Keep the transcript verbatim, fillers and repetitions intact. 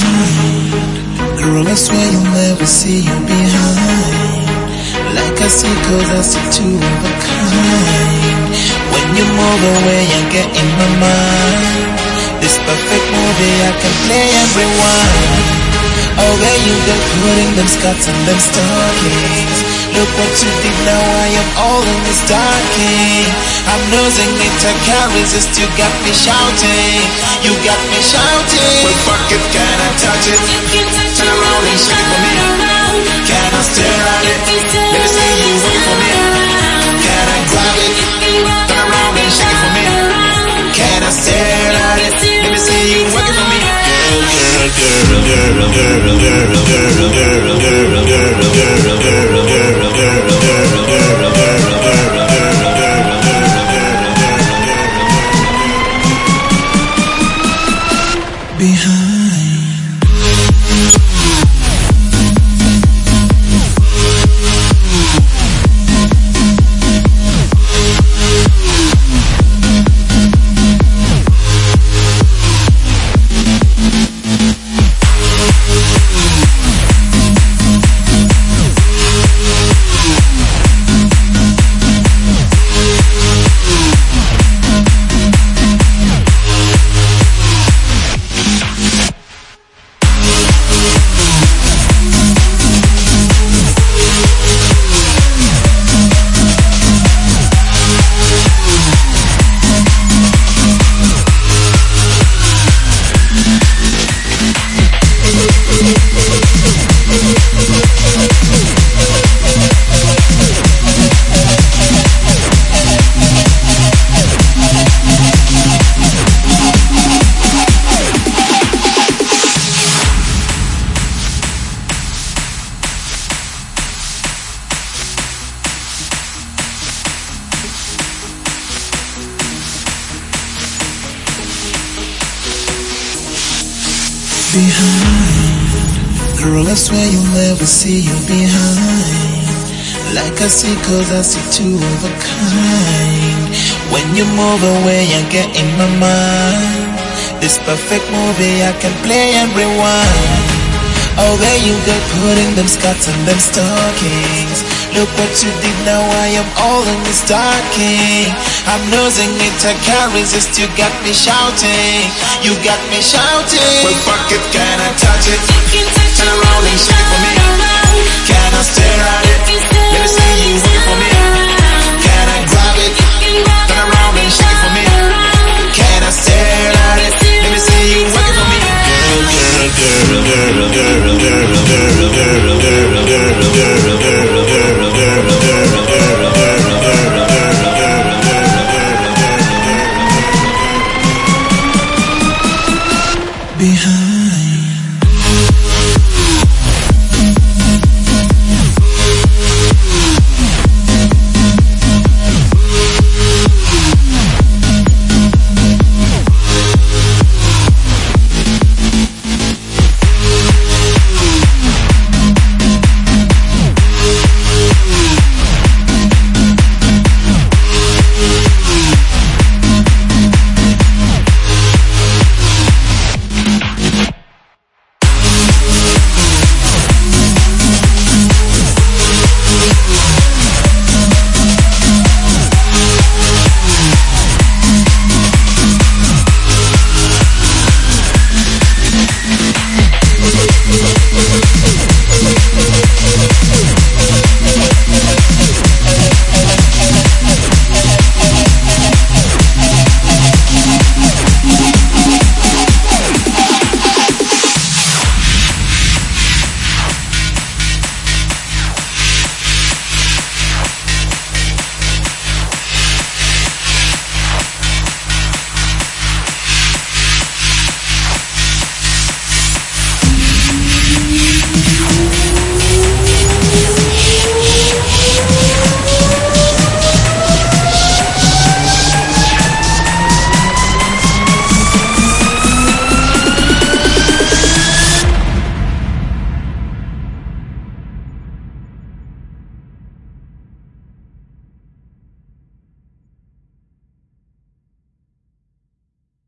behind. Girl, I swear you'll never see you behind. Like I see, cause I see two of a kind. When you move away, I get in my mind. This perfect movie I can play and rewind. Oh, there you go, putting them skirts and them stockings. Look what you did, now I am all in this darking. I'm losing it, I can't resist, you got me shouting. You got me shouting. Well, fuck it, can I touch it? Turn around and shake it for me. Can I stare at it? Let me see you wait for me. Can I grab it? Turn around and shake it for me. Can I stare at it? Let me see you working for me. Girl, girl, girl, girl, girl, girl, girl, girl, girl, girl, girl, girl, girl, behind. Girl, I swear you'll never see you behind. Like I see, cause I see two of a kind. When you move away, I get in my mind. This perfect movie I can play and rewind. Oh, there you go, putting them skirts and them stockings. Look what you did, now I am all in this darking. I'm losing it, I can't resist, you got me shouting. You got me shouting. Well, fuck it, can I touch it? Turn around and shake it for me. Can I stare at it? Let me see you wait for me. Can I grab it? Turn around and shake it for me. Can I stare at it? Let me see you working for me. Girl, girl, girl, girl, girl, girl, girl, girl, girl, girl, girl, girl.